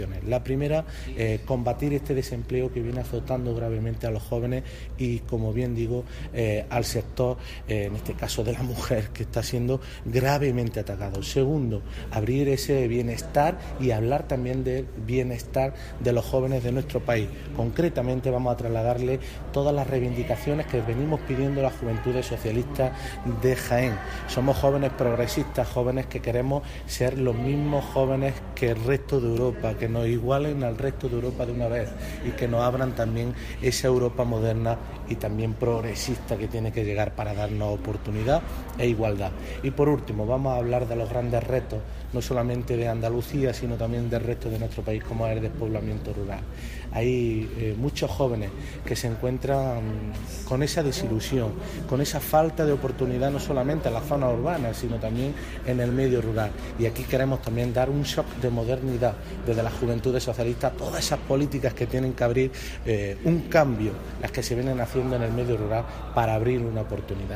La primera, combatir este desempleo que viene azotando gravemente a los jóvenes y, como bien digo, al sector, en este caso de la mujer, que está siendo gravemente atacado. Segundo, abrir ese bienestar y hablar también del bienestar de los jóvenes de nuestro país. Concretamente vamos a trasladarle todas las reivindicaciones que venimos pidiendo las juventudes socialistas de Jaén. Somos jóvenes progresistas, jóvenes que queremos ser los mismos jóvenes que el resto de Europa, que nos igualen al resto de Europa de una vez y que nos abran también esa Europa moderna y también progresista que tiene que llegar para darnos oportunidad e igualdad. Y por último, vamos a hablar de los grandes retos, no solamente de Andalucía, sino también del resto de nuestro país, como es el despoblamiento rural. Hay muchos jóvenes que se encuentran con esa desilusión, con esa falta de oportunidad, no solamente en la zona urbana, sino también en el medio rural. Y aquí queremos también dar un shock de modernidad desde las juventudes socialistas, todas esas políticas que tienen que abrir un cambio, las que se vienen haciendo en el medio rural para abrir una oportunidad.